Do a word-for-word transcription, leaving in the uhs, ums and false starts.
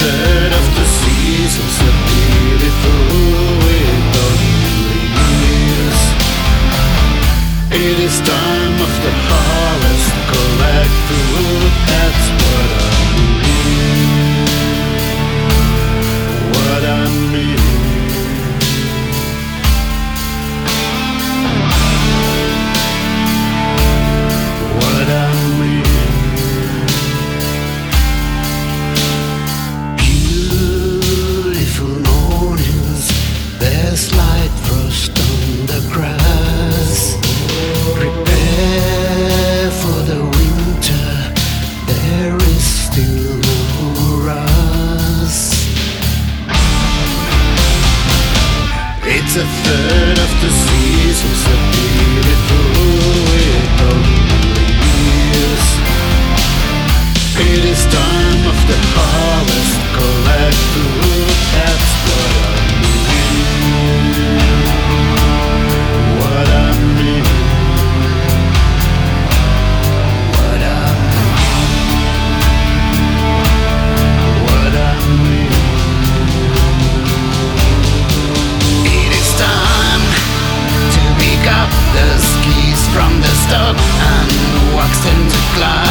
third of the season, so beautiful with all years. It is time of the harvest, collect food, that's what I mean. What I mean. What I mean. Beautiful mornings, there's light frost on the grass. Prepare for the winter, there is still no rust. It's a third of the season, so beautiful with all the years. It is time of the harvest, collect food, that's what I mean. What I mean. What I mean. What I mean. It is time to pick up the skis from the stock and wax them to climb.